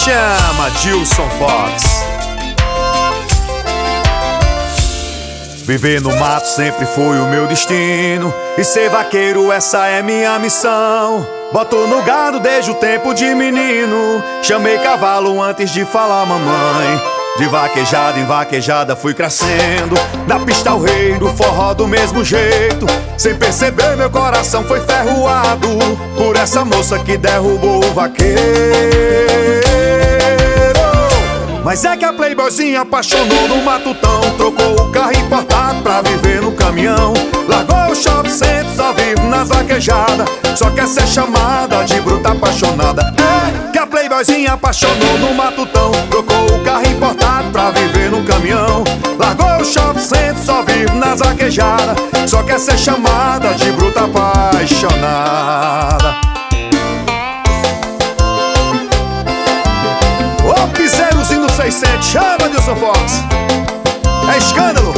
chama Dilson Fox. Viver no mato sempre foi o meu destino, e ser vaqueiro essa é minha missão. Boto no gado desde o tempo de menino, chamei cavalo antes de falar mamãe. De vaquejada em vaquejada fui crescendo, na pista o rei do forró do mesmo jeito. Sem perceber meu coração foi ferroado por essa moça que derrubou o vaqueiro. Mas é que a playboyzinha apaixonou no matutão, trocou o carro importado pra viver no caminhão. Largou o shopping center, só vive nas vaquejadas, só quer ser chamada de bruta apaixonada. É que a playboyzinha apaixonou no matutão, trocou o carro importado pra viver no caminhão. Largou o shopping center, só vive nas vaquejadas, só quer ser chamada de bruta apaixonada. Ô piseirozinho do 600, chama Dilson Fox. É escândalo.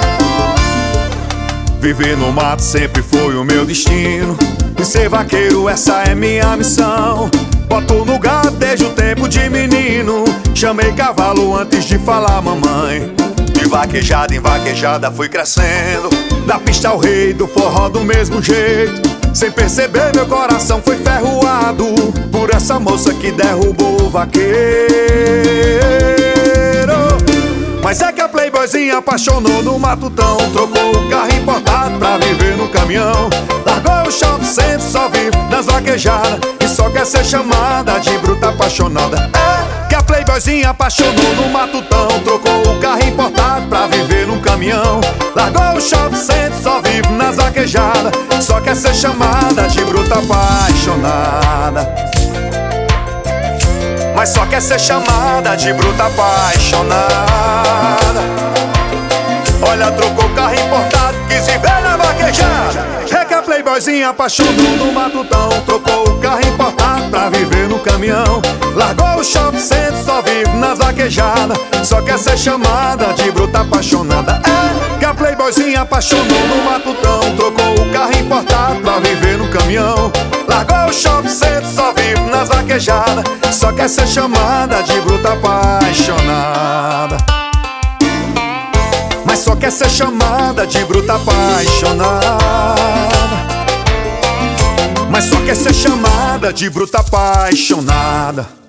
Viver no mato sempre foi o meu destino, e ser vaqueiro essa é minha missão. Boto no gado desde o tempo de menino, chamei cavalo antes de falar mamãe. De vaquejada em vaquejada fui crescendo, da pista ao rei do forró do mesmo jeito. Sem perceber meu coração foi ferroado por essa moça que derrubou o vaqueiro. Mas é que a playboyzinha apaixonou no matutão, trocou o carro importado pra viver no caminhão. Largou o shopping center, só vive nas vaquejadas, e só quer ser chamada de bruta apaixonada. É que a playboyzinha apaixonou no matutão, trocou o carro importado pra viver no caminhão. Largou o shopping center, só vive nas vaquejadas, só quer ser chamada de bruta apaixonada. Mas só quer ser chamada de bruta apaixonada. Olha, trocou o carro importado, quis viver na vaquejada. É que a playboyzinha apaixonou no matutão, trocou o carro importado pra viver no caminhão. Largou o shopping center, só vive nas vaquejadas, só quer ser chamada de bruta apaixonada. É que a playboyzinha apaixonou no matutão, trocou o carro importado pra viver no caminhão. Largou o shopping center, só vive nas vaquejadas, só quer ser chamada de bruta apaixonada. Mas só quer ser chamada de bruta apaixonada. Mas só quer ser chamada de bruta apaixonada.